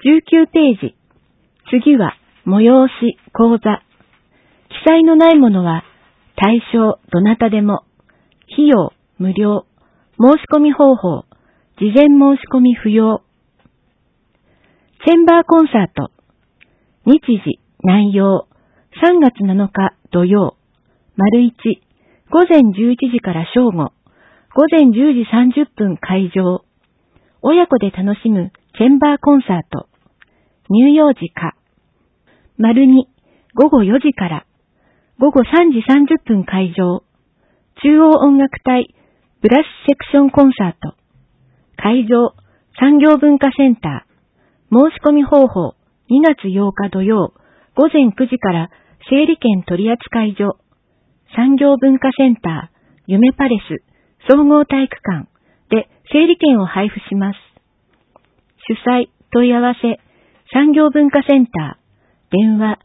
19ページ。次は、催し、講座。記載のないものは、対象、どなたでも。費用、無料。申し込み方法、事前申し込み不要。チェンバーコンサート。日時、内容。3月7日土曜。丸1。午前11時から正午。午前10時30分会場。親子で楽しむチェンバーコンサート。乳幼児科。丸2。午後4時から。午後3時30分会場。中央音楽隊ブラスセクションコンサート。会場、産業文化センター。申し込み方法、2月8日土曜、午前9時から整理券取扱所。産業文化センター、夢パレス、総合体育館で整理券を配布します。主催、問い合わせ、産業文化センター、電話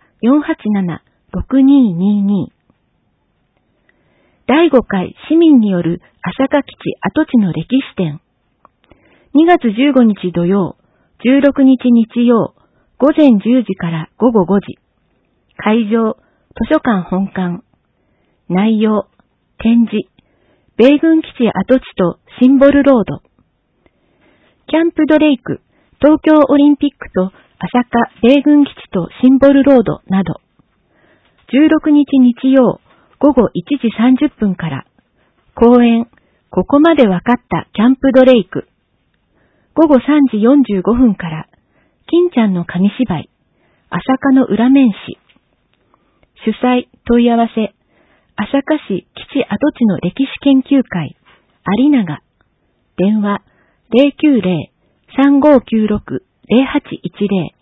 487-6222。第5回市民による朝霞基地跡地の歴史展。2月15日土曜、16日日曜、午前10時から午後5時。会場、図書館本館。内容、展示、米軍基地跡地とシンボルロード。キャンプドレイク、東京オリンピックと朝霞米軍基地とシンボルロードなど。16日日曜、午後1時30分から、公演、ここまでわかったキャンプドレイク。午後3時45分から、金ちゃんの紙芝居、朝霞の裏面詩。主催、問い合わせ、朝霞市基地跡地の歴史研究会、有永。電話、090-3596-0810。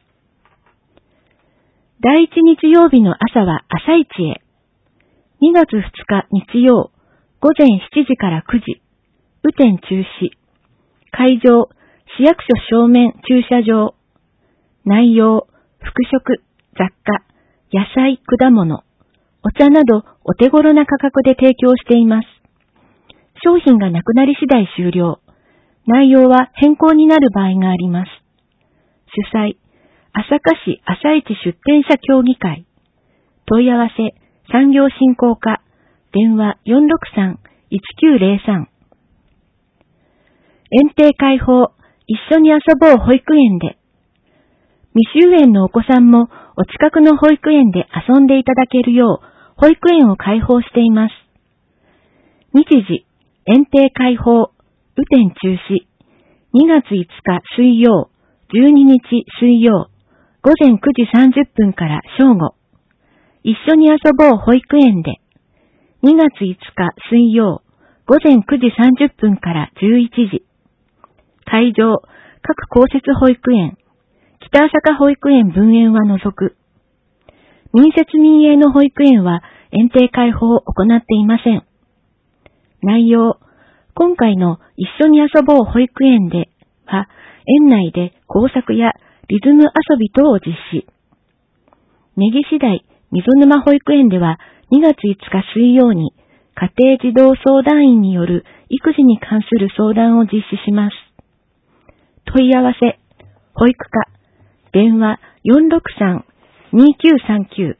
第一日曜日の朝は朝市へ。2月2日日曜、午前7時から9時、雨天中止。会場、市役所正面駐車場。内容、服飾、雑貨、野菜、果物、お茶などお手頃な価格で提供しています。商品がなくなり次第終了。内容は変更になる場合があります。主催、朝霞市朝市出店者協議会。問い合わせ、産業振興課、電話463-1903。園庭開放、一緒に遊ぼう保育園で。未就園のお子さんもお近くの保育園で遊んでいただけるよう、保育園を開放しています。日時、園庭開放、雨天中止。2月5日水曜、12日水曜、午前9時30分から正午。一緒に遊ぼう保育園で。2月5日水曜、午前9時30分から11時。会場、各公設保育園。北朝霞保育園分園は除く。民設民営の保育園は園庭開放を行っていません。内容、今回の一緒に遊ぼう保育園では、園内で工作やリズム遊び等を実施。根岸台溝沼保育園では2月5日水曜に家庭児童相談員による育児に関する相談を実施します。問い合わせ、保育課、電話463-2939。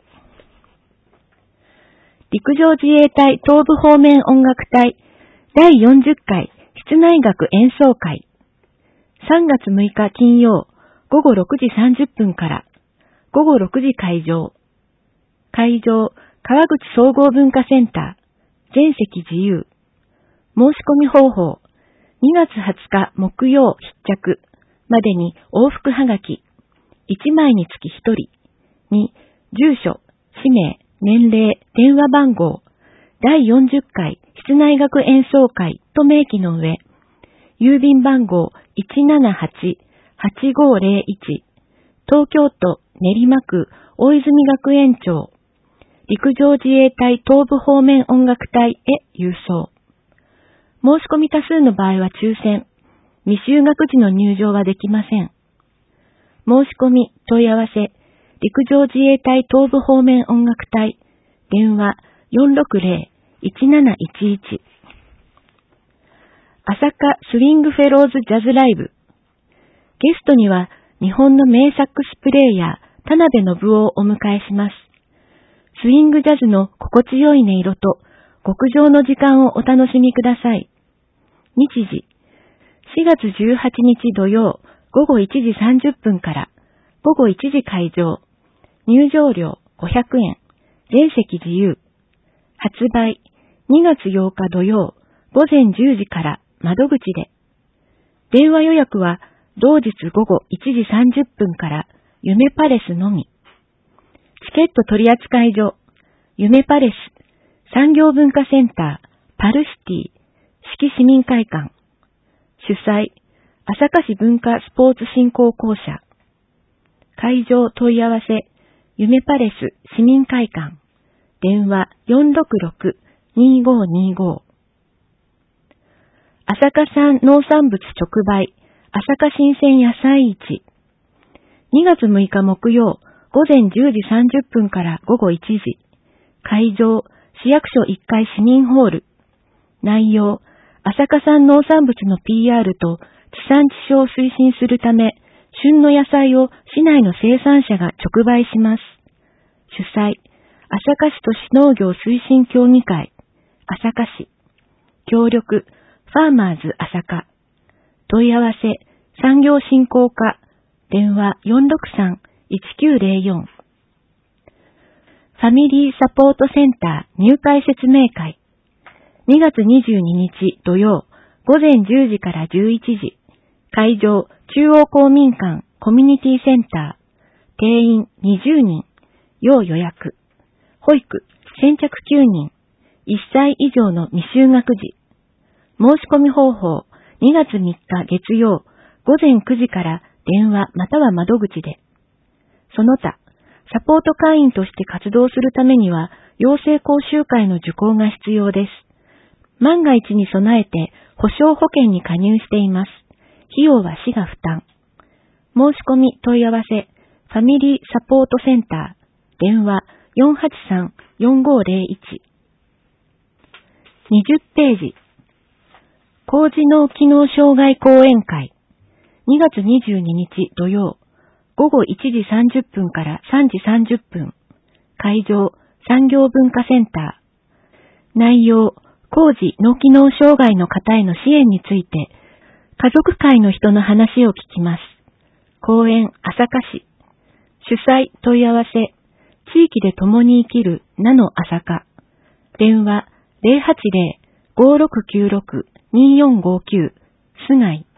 陸上自衛隊東部方面音楽隊第40回室内楽演奏会。3月6日金曜午後6時30分から午後6時会場。会場、川口総合文化センター、全席自由。申し込み方法、2月20日木曜必着までに往復はがき、1枚につき1人、2、住所、氏名、年齢、電話番号、第40回室内楽演奏会と明記の上、郵便番号178-8501、東京都練馬区大泉学園町、陸上自衛隊東部方面音楽隊へ郵送。申し込み多数の場合は抽選、未就学時の入場はできません。申し込み、問い合わせ、陸上自衛隊東部方面音楽隊、電話460-1711。朝霞スウィングフェローズジャズライブ。ゲストには日本の名サックスプレイヤー、田辺信夫をお迎えします。スイングジャズの心地よい音色と極上の時間をお楽しみください。日時、4月18日土曜午後1時30分から午後1時開場。入場料500円。全席自由。発売2月8日土曜午前10時から窓口で。電話予約は同日午後1時30分から夢パレスのみ。チケット取扱所、夢パレス、産業文化センター、パルシティ、四季市民会館。主催、朝霞市文化スポーツ振興公社。会場問い合わせ、夢パレス市民会館。電話466-2525。朝霞産農産物直売、朝霞新鮮野菜市。2月6日木曜、午前10時30分から午後1時。会場、市役所1階市民ホール。内容、朝霞産農産物の PR と地産地消を推進するため、旬の野菜を市内の生産者が直売します。主催、朝霞市都市農業推進協議会、朝霞市。協力、ファーマーズ朝霞。問い合わせ、産業振興課、電話463-1904。ファミリーサポートセンター入会説明会。2月22日土曜、午前10時から11時。会場、中央公民館コミュニティセンター。定員20人。要予約。保育、先着9人。1歳以上の未就学児。申し込み方法、2月3日月曜、午前9時から電話または窓口で。その他、サポート会員として活動するためには、養成講習会の受講が必要です。万が一に備えて、保証保険に加入しています。費用は市が負担。申し込み問い合わせ、ファミリーサポートセンター、電話483-4501。20ページ。高次脳機能障害講演会。2月22日土曜、午後1時30分から3時30分。会場、産業文化センター。内容、高次脳機能障害の方への支援について、家族会の人の話を聞きます。講演、朝霞市。主催、問い合わせ。地域で共に生きる、名の朝霞。電話、080-5696-2459、須貝。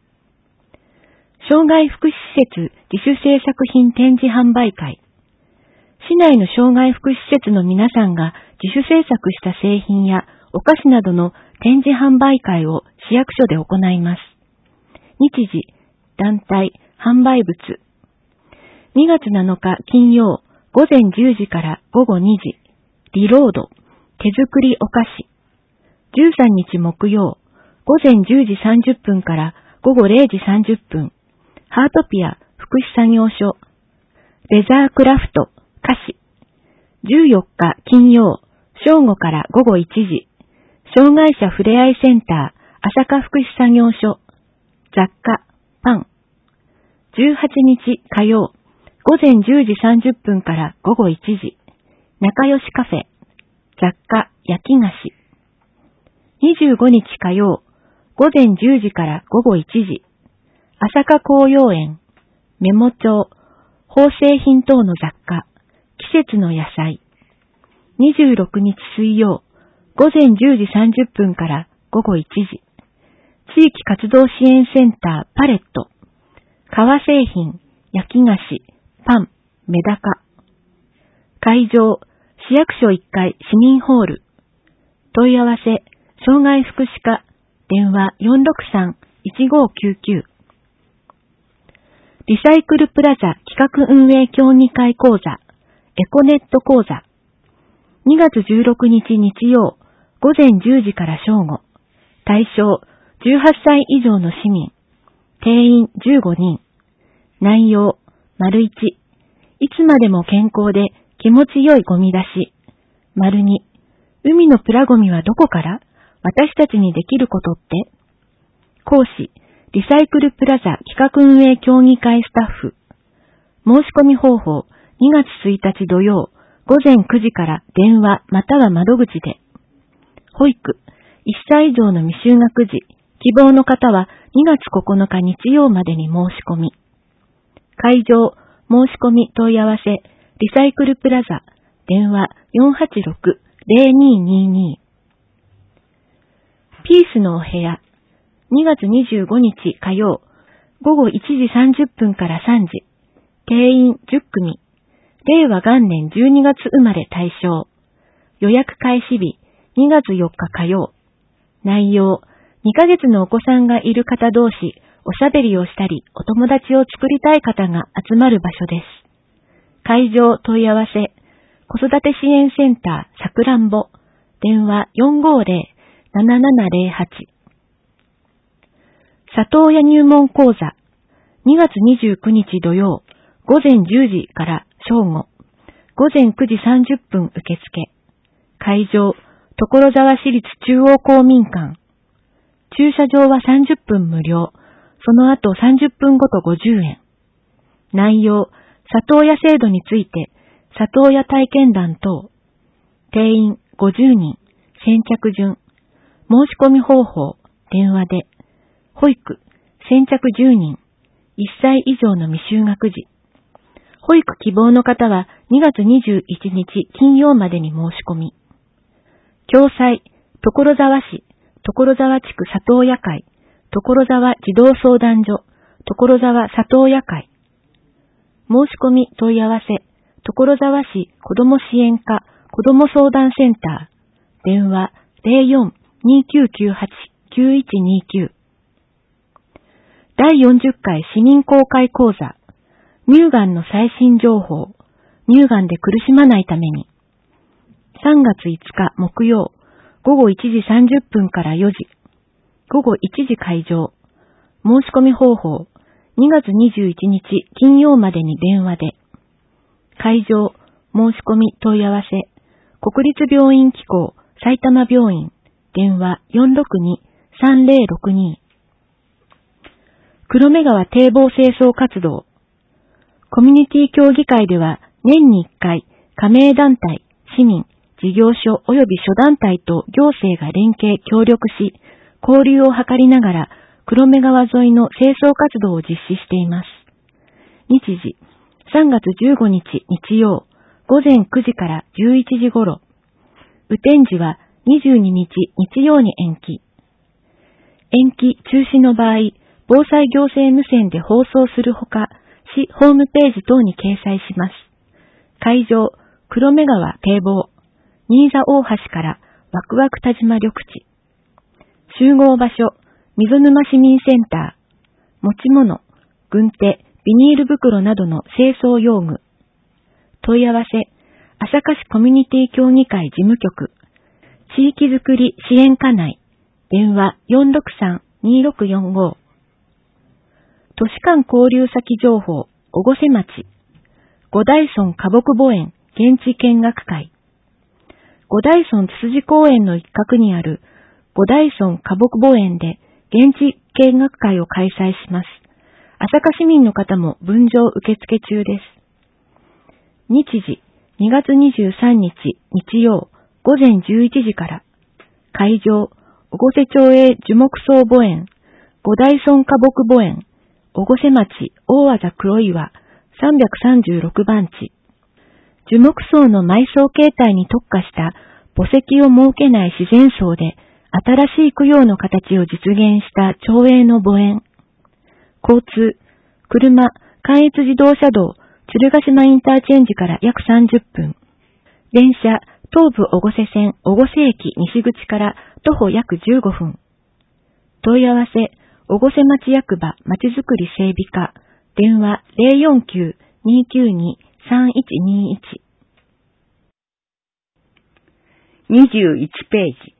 障害福祉施設自主制作品展示販売会。市内の障害福祉施設の皆さんが自主制作した製品やお菓子などの展示販売会を市役所で行います。日時、団体、販売物。2月7日金曜、午前10時から午後2時。リロード、手作りお菓子。13日木曜、午前10時30分から午後0時30分。ハートピア福祉作業所。レザークラフト、菓子。14日金曜、正午から午後1時。障害者ふれあいセンター、朝霞福祉作業所。雑貨、パン。18日火曜、午前10時30分から午後1時。仲良しカフェ。雑貨、焼き菓子。25日火曜、午前10時から午後1時。朝霞紅葉園、メモ帳、縫製品等の雑貨、季節の野菜。26日水曜、午前10時30分から午後1時。地域活動支援センターパレット。革製品、焼き菓子、パン、メダカ。会場、市役所1階市民ホール。問い合わせ、障害福祉課、電話463-1599。リサイクルプラザ企画運営協議会講座、エコネット講座。2月16日日曜、午前10時から正午。対象、18歳以上の市民。定員15人。内容、丸1。いつまでも健康で気持ちよいゴミ出し。丸2。海のプラゴミはどこから？私たちにできることって？講師、 リサイクルプラザ企画運営協議会スタッフ。申し込み方法、2月1日土曜、午前9時から電話または窓口で。保育、1歳以上の未就学児、希望の方は2月9日日曜までに申し込み。会場、申し込み問い合わせ、リサイクルプラザ、電話486-0222。ピースのお部屋、2月25日火曜、午後1時30分から3時、定員10組、令和元年12月生まれ対象、予約開始日2月4日火曜、内容、2ヶ月のお子さんがいる方同士、おしゃべりをしたり、お友達を作りたい方が集まる場所です。会場問い合わせ、子育て支援センターさくらんぼ、電話450-7708。里親入門講座、2月29日土曜、午前10時から正午、午前9時30分受付。会場、所沢市立中央公民館。駐車場は30分無料。その後30分ごと50円。内容、里親制度について、里親体験談等。定員50人、先着順。申し込み方法、電話で。保育、先着10人。1歳以上の未就学児。保育希望の方は2月21日金曜までに申し込み。共催、所沢市、所沢地区里親会、所沢児童相談所、所沢里親会。申し込み問い合わせ、所沢市子ども支援課子ども相談センター、電話04-2998-9129。第40回市民公開講座、乳がんの最新情報、乳がんで苦しまないために。3月5日木曜、午後1時30分から4時、午後1時会場。申し込み方法、2月21日金曜までに電話で。会場、申し込み問い合わせ、国立病院機構埼玉病院、電話462-3062。黒目川堤防清掃活動。コミュニティ協議会では年に1回、加盟団体、市民、事業所及び諸団体と行政が連携協力し、交流を図りながら黒目川沿いの清掃活動を実施しています。日時、3月15日日曜、午前9時から11時頃。雨天時は22日日曜に延期。延期中止の場合、防災行政無線で放送するほか、市ホームページ等に掲載します。会場、黒目川堤防、新座大橋からわくわく田島緑地。集合場所、溝沼市民センター。持ち物、軍手、ビニール袋などの清掃用具。問い合わせ、朝霞市コミュニティ協議会事務局。地域づくり支援課内。電話463-2645。都市間交流先情報、越生町。五大村花木墓園現地見学会。五大村つつじ公園の一角にある五大村花木墓園で現地見学会を開催します。朝霞市民の方も分譲受付中です。日時、2月23日日曜午前11時から。会場、越生町営樹木葬墓園、五大村花木墓園、越生町大字黒岩336番地。樹木葬の埋葬形態に特化した墓石を設けない自然葬で新しい供養の形を実現した町営の墓園。交通、車、関越自動車道、鶴ヶ島インターチェンジから約30分。電車、東武越生線越生駅西口から徒歩約15分。問い合わせ、越生町役場まちづくり整備課、電話049-292-3121。 21ページ。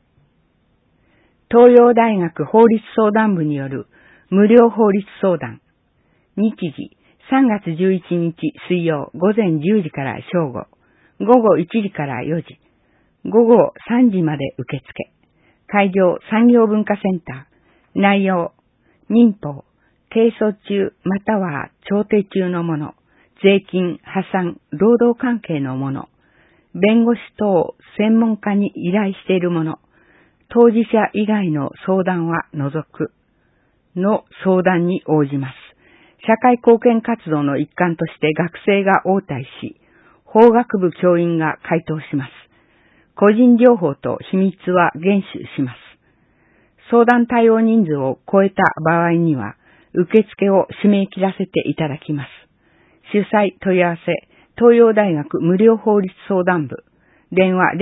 東洋大学法律相談部による無料法律相談。日時、3月11日水曜午前10時から正午、午後1時から4時、午後3時まで受付。会場産業文化センター。内容、 民法、提訴中または調停中のもの、税金、破産、労働関係のもの、弁護士等専門家に依頼しているもの、当事者以外の相談は除くの相談に応じます。社会貢献活動の一環として学生が応対し、法学部教員が回答します。個人情報と秘密は厳守します。相談対応人数を超えた場合には、受付を締め切らせていただきます。主催問い合わせ、東洋大学無料法律相談部、電話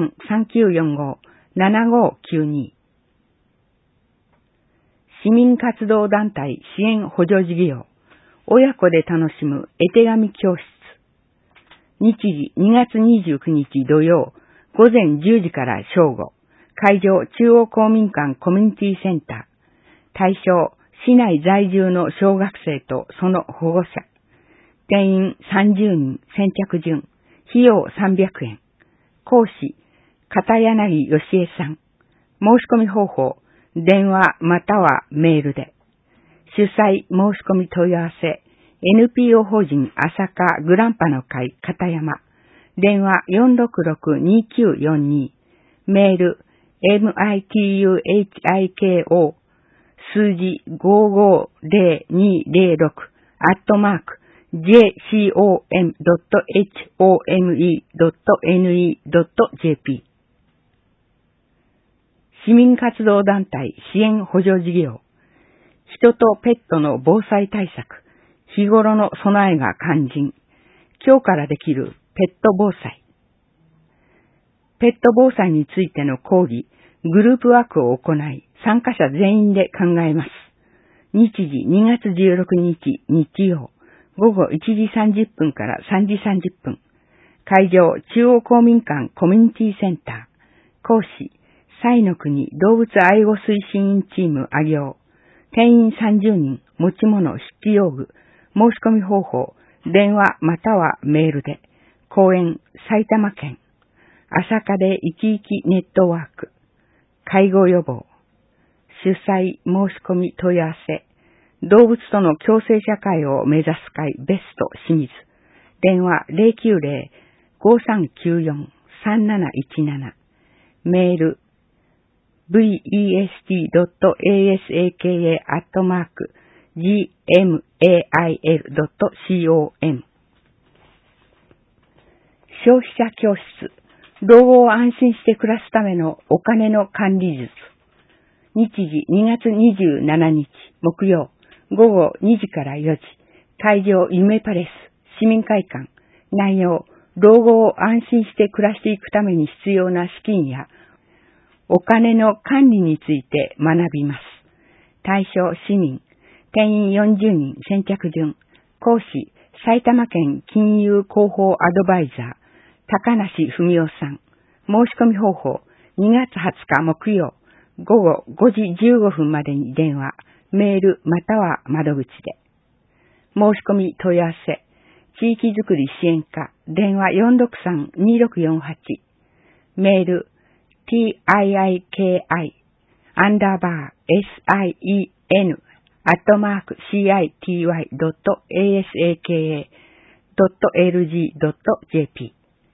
03-3945-7592。市民活動団体支援補助事業、親子で楽しむ絵手紙教室。日時2月29日土曜、午前10時から正午。会場中央公民館コミュニティセンター。対象、市内在住の小学生とその保護者。定員30人、先着順。費用300円。講師、片柳義恵さん。申し込み方法、電話またはメールで。主催申し込み問い合わせ、NPO 法人朝霞グランパの会片山。電話466-2942。メール、mituhiko 数字550206 @jcom.home.ne.jp 市民活動団体支援補助事業。人とペットの防災対策。日頃の備えが肝心。今日からできるペット防災。ペット防災についての講義、グループワークを行い、参加者全員で考えます。日時2月16日日曜、午後1時30分から3時30分。会場、中央公民館コミュニティセンター。講師、彩の国動物愛護推進員チームあ行。定員30人、持ち物、筆記用具。申し込み方法、電話またはメールで。講演、埼玉県。朝霞で生き生きネットワーク。介護予防。主催申し込み問い合わせ。動物との共生社会を目指す会ベスト清水。電話090-5394-3717。メール vest.asaka@gmail.com。 消費者教室。老後を安心して暮らすためのお金の管理術。日時2月27日木曜午後2時から4時。会場夢パレス市民会館。内容、老後を安心して暮らしていくために必要な資金やお金の管理について学びます。対象市民。定員40人先着順。講師、埼玉県金融広報アドバイザー。高梨文夫さん。申し込み方法、2月20日木曜、午後5時15分までに電話、メールまたは窓口で。申し込み問い合わせ、地域づくり支援課、電話 463-2648、メール、TIKI_city.asaka.lg.jp。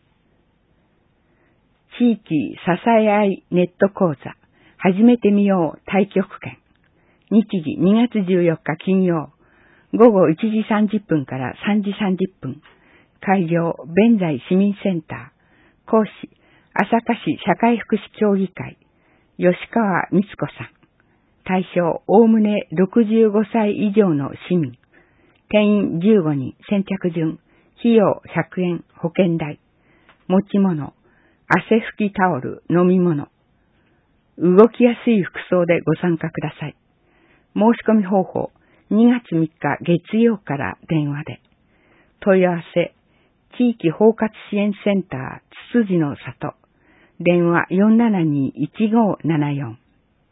地域支え合いネット講座、始めてみよう太極拳。日時2月14日金曜、午後1時30分から3時30分。会場、弁財市民センター。講師、朝霞市社会福祉協議会。吉川光子さん。対象、おおむね65歳以上の市民。定員15人、先着順。費用100円、保険代。持ち物。汗拭きタオル、飲み物。動きやすい服装でご参加ください。申し込み方法、2月3日月曜から電話で。問い合わせ、地域包括支援センター、つつじの里。電話 472-1574。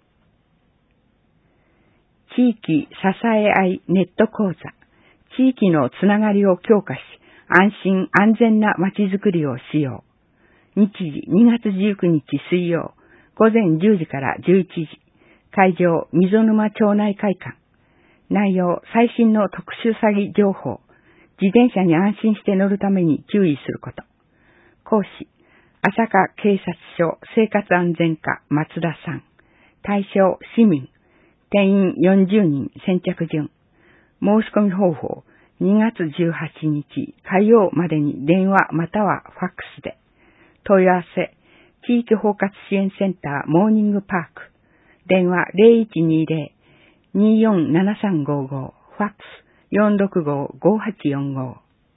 地域支え合いネット講座。地域のつながりを強化し、安心安全なまちづくりをしよう。日時2月19日水曜、午前10時から11時。会場、溝沼町内会館。 内容、最新の特殊詐欺情報、自転車に安心して乗るために注意すること。講師、朝霞警察署生活安全課松田さん。対象、市民。定員40人先着順。申し込み方法、2月18日火曜までに電話またはファックスで。問い合わせ、地域包括支援センターモーニングパーク。電話0120-247355。ファックス465-5845。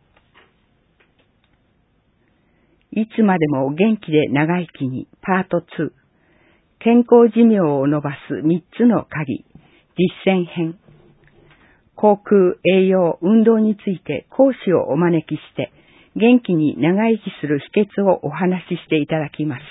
いつまでも元気で長生きにパート2。健康寿命を伸ばす3つの鍵。実践編。口腔、栄養、運動について講師をお招きして元気に長生きする秘訣をお話ししていただきます。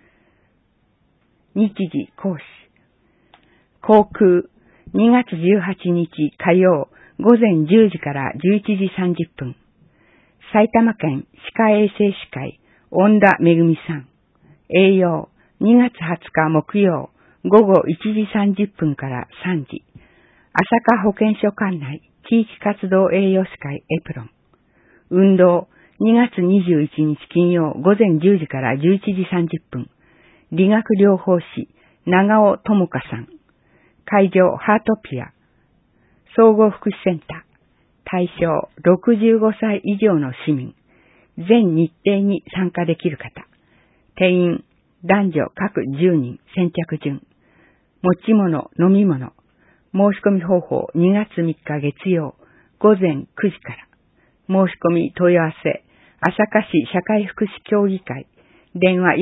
日時講師。口腔、2月18日火曜午前10時から11時30分。埼玉県歯科衛生士会、恩田めぐみさん。栄養、2月20日木曜午後1時30分から3時。朝霞保健所管内地域活動栄養士会エプロン。運動、2月21日金曜午前10時から11時30分。理学療法士、長尾智香さん。会場、ハートピア。総合福祉センター。対象、65歳以上の市民。全日程に参加できる方。定員、男女各10人先着順。持ち物、飲み物。申し込み方法、2月3日月曜午前9時から。申し込み問い合わせ、朝霞市社会福祉協議会。電話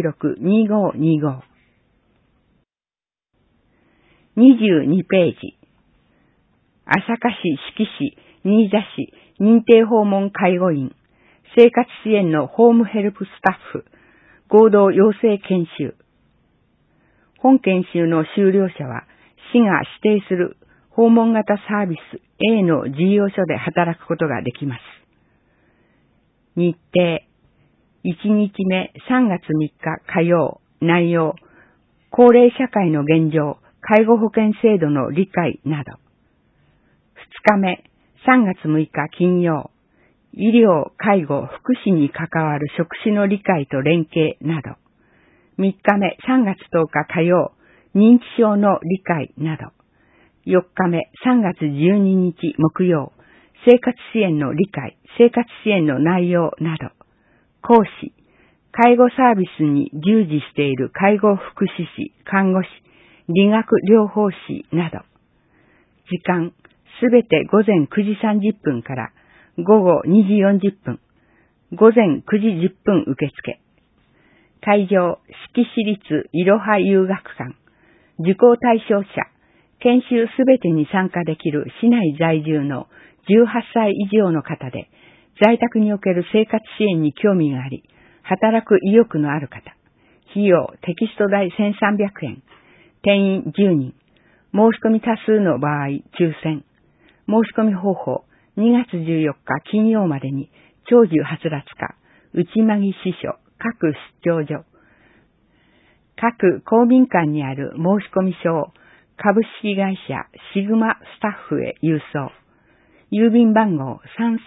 486-2525。22ページ。朝霞市志木市、新座市、認定訪問介護員、生活支援のホームヘルプスタッフ、合同養成研修。本研修の修了者は、市が指定する訪問型サービス A の事業所で働くことができます。日程、1日目3月3日火曜、内容、高齢社会の現状、介護保険制度の理解など。2日目3月6日金曜、医療、介護、福祉に関わる職種の理解と連携など。3日目3月10日火曜、認知症の理解など。4日目3月12日木曜、生活支援の理解、生活支援の内容など。講師、介護サービスに従事している介護福祉士、看護師、理学療法士など。時間、すべて午前9時30分から午後2時40分、午前9時10分受付。会場、志木市立いろは遊学館。受講対象者、研修すべてに参加できる市内在住の18歳以上の方で、在宅における生活支援に興味があり、働く意欲のある方。費用、テキスト代1300円。定員10人。申し込み多数の場合、抽選。申し込み方法、2月14日金曜までに、長寿はつらつ課、内間木支所、各出張所。各公民館にある申し込み書を株式会社シグマスタッフへ郵送。郵便番号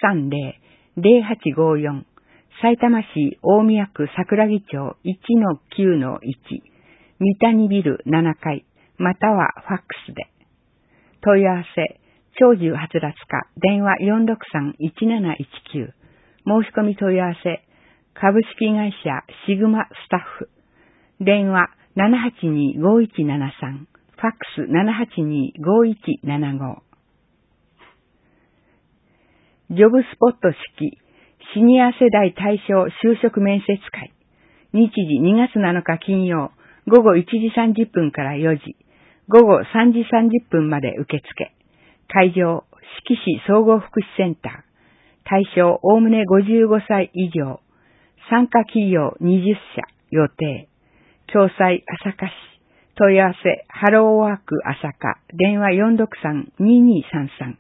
330-0854 埼玉市大宮区桜木町 1-9-1 三谷ビル7階またはファックスで。問い合わせ、長寿はつらつ課電話 463-1719 申し込み問い合わせ、株式会社シグマスタッフ。電話 782-5173 ファックス 782-5175。ジョブスポット式シニア世代対象就職面接会。日時2月7日金曜午後1時30分から4時、午後3時30分まで受付。会場、志木市総合福祉センター。対象おおむね55歳以上。参加企業20社予定。共済朝霞市。問い合わせ、ハローワーク朝霞。電話 463-2233。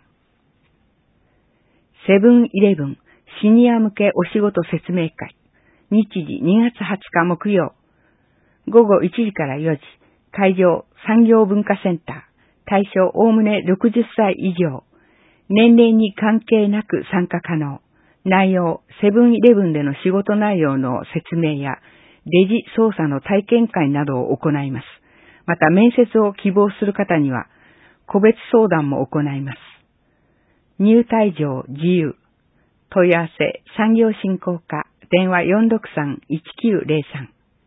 セブンイレブンシニア向けお仕事説明会。日時2月20日木曜。午後1時から4時。会場、産業文化センター。 対象おおむね60歳以上。年齢に関係なく参加可能。内容、セブンイレブンでの仕事内容の説明や、レジ操作の体験会などを行います。また面接を希望する方には、個別相談も行います。入退場自由。問い合わせ、産業振興課、電話 463-1903。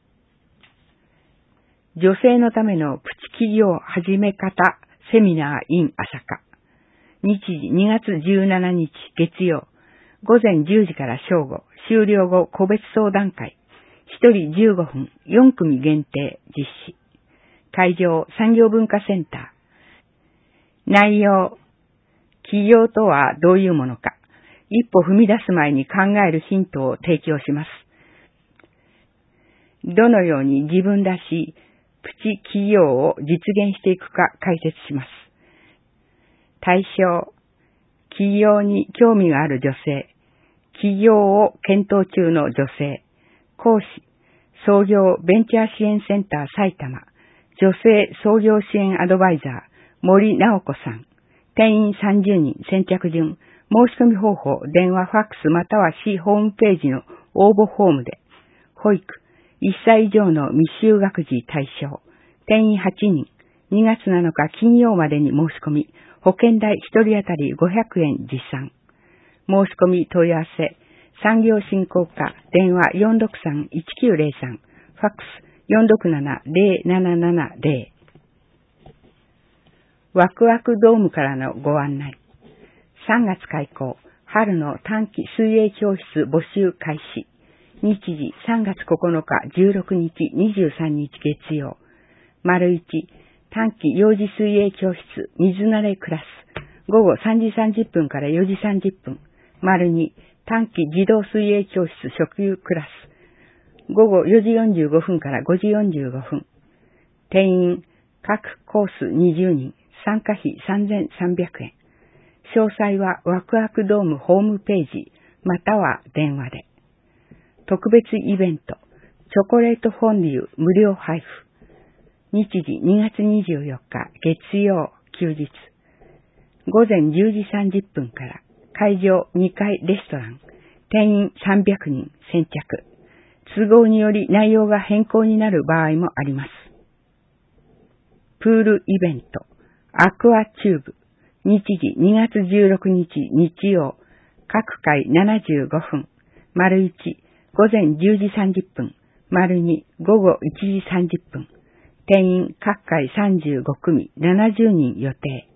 女性のためのプチ企業始め方セミナー in 朝霞。日時2月17日月曜、午前10時から正午、終了後個別相談会。1人15分、4組限定実施。会場、産業文化センター。内容、起業とはどういうものか。一歩踏み出す前に考えるヒントを提供します。どのように自分らしいプチ企業を実現していくか解説します。対象、起業に興味がある女性、起業を検討中の女性、講師、創業ベンチャー支援センター埼玉、女性創業支援アドバイザー、森直子さん、定員30人、先着順、申し込み方法、電話、ファックスまたは市ホームページの応募フォームで、保育、1歳以上の未就学児対象、定員8人、2月7日金曜までに申し込み、保険代1人当たり500円持参。申し込み問い合わせ、産業振興課、電話 463-1903、ファックス 467-0770。ワクワクドームからのご案内。3月開校、春の短期水泳教室募集開始。日時3月9日、16日、23日月曜。丸1、短期幼児水泳教室水慣れクラス。午後3時30分から4時30分。丸2、短期児童水泳教室初級クラス。午後4時45分から5時45分。定員、各コース20人。参加費3300円。詳細はワクワクドームホームページ、または電話で。特別イベント、チョコレートフォンデュ無料配布。日時2月24日月曜休日。午前10時30分から会場2階レストラン。定員300人先着。都合により内容が変更になる場合もあります。プールイベント、アクアチューブ。日時2月16日日曜。各回75分。丸1、午前10時30分。丸2、午後1時30分。定員各回35組、70人予定。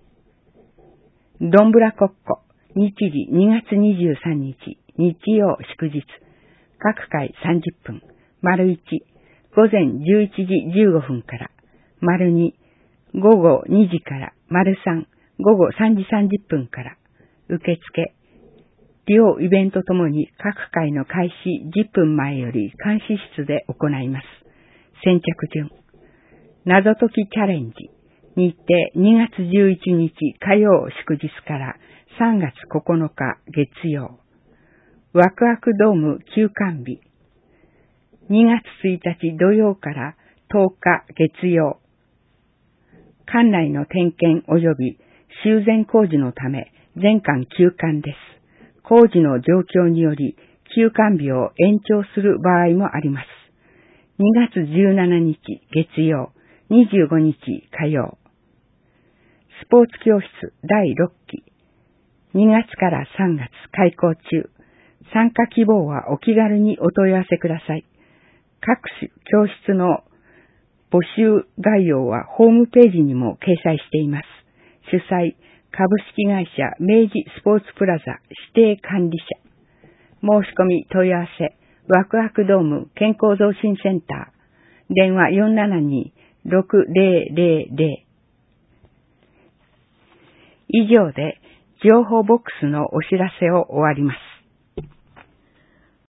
どんぶらこっこ。日時2月23日日曜祝日。各回30分。丸1、午前11時15分から。丸2、午後2時から。丸3、午後3時30分から。受付。両イベントともに各回の開始10分前より監視室で行います。先着順。謎解きチャレンジ。日程2月11日火曜祝日から3月9日月曜。ワクワクドーム休館日。2月1日土曜から10日月曜。館内の点検及び修繕工事のため全館休館です。工事の状況により休館日を延長する場合もあります。2月17日月曜、25日火曜。スポーツ教室第6期。2月から3月開校中。参加希望はお気軽にお問い合わせください。各教室の募集概要はホームページにも掲載しています。主催、株式会社明治スポーツプラザ指定管理者。申し込み問い合わせ、ワクワクドーム健康増進センター。電話472-6000。以上で情報ボックスのお知らせを終わります。